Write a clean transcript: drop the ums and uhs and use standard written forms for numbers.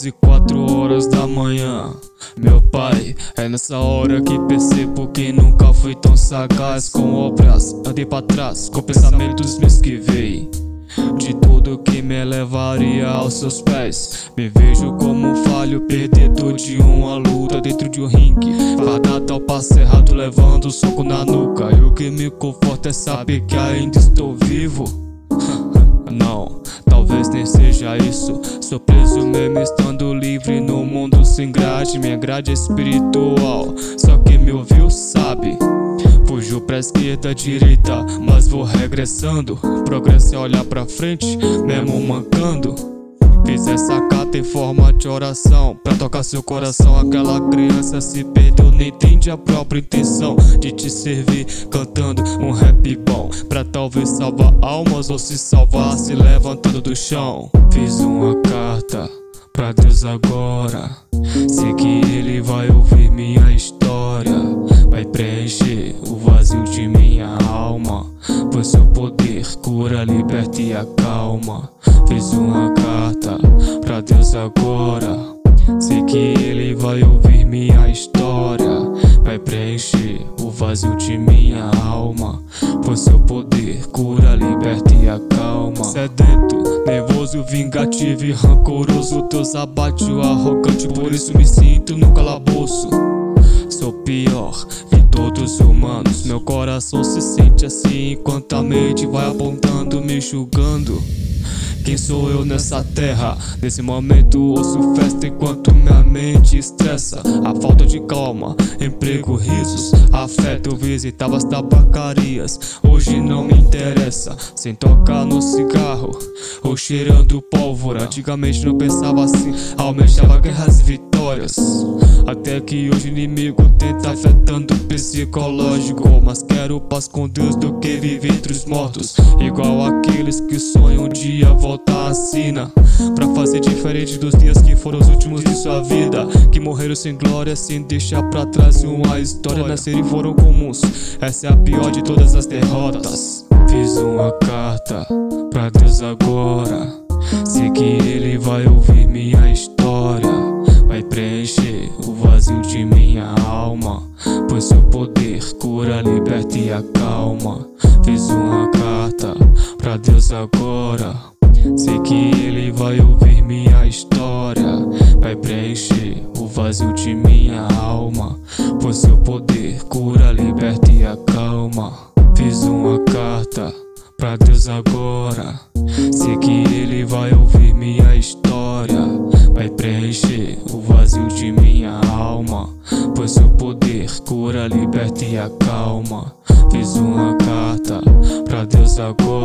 quase 4 horas da manhã. Meu pai, é nessa hora que percebo que nunca fui tão sagaz. Com obras andei pra trás, com pensamentos me esquivei de tudo que me levaria aos seus pés. Me vejo como um falho perdedor de uma luta dentro de um ringue, fadado ao passo errado, levando um soco na nuca. E o que me conforta é saber que ainda estou vivo. Não, talvez nem seja isso. Sou preso mesmo estando livre no mundo sem grade. Minha grade é espiritual, só quem me ouviu sabe. Fugiu pra esquerda, direita, mas vou regressando. Progresso é olhar pra frente, mesmo mancando. Fiz essa carta em forma de oração pra tocar seu coração. Aquela criança se perdeu, nem entende a própria intenção de te servir, cantando um rap bom pra talvez salvar almas ou se salvar se levantando do chão. Fiz uma carta pra Deus agora, sei que Ele vai ouvir minha história, vai preencher o vazio de minha alma, pois seu poder cura, liberta e acalma. Fiz uma carta pra Deus agora, sei que Ele vai ouvir minha história, vai preencher o vazio de minha alma, pois seu poder cura, liberta e acalma. Sedento, nervoso, vingativo e rancoroso, Deus abate o arrogante, por isso me sinto no calabouço. Sou pior que todos os humanos, meu coração se sente assim enquanto a mente vai apontando, me julgando. Quem sou eu nessa terra? Nesse momento ouço festa enquanto minha mente estressa. A falta de calma, emprego, risos, afeto, visitava as tabacarias. Hoje não me interessa, sem tocar no cigarro ou cheirando pólvora. Antigamente não pensava assim, almejava guerras e vitórias. Até que hoje o inimigo tenta afetando o psicológico. Mas quero paz com Deus do que viver entre os mortos, igual aqueles que sonham um dia voltar à sina, pra fazer diferente dos dias que foram os últimos de sua vida, que morreram sem glória, sem deixar pra trás uma história. Nascer e foram comuns, essa é a pior de todas as derrotas. Fiz uma carta pra Deus agora, sei que Ele vai ouvir minha história, vai preencher o vazio de minha alma, pois seu poder cura, liberta e acalma. Fiz uma carta pra Deus agora, sei que Ele vai ouvir minha história, vai preencher o vazio de minha alma, pois seu poder cura, liberta e acalma. Fiz uma carta pra Deus agora, sei que Ele vai ouvir minha história, vai preencher o vazio de minha alma, pois seu poder cura, liberta e acalma. Fiz uma carta pra Deus agora.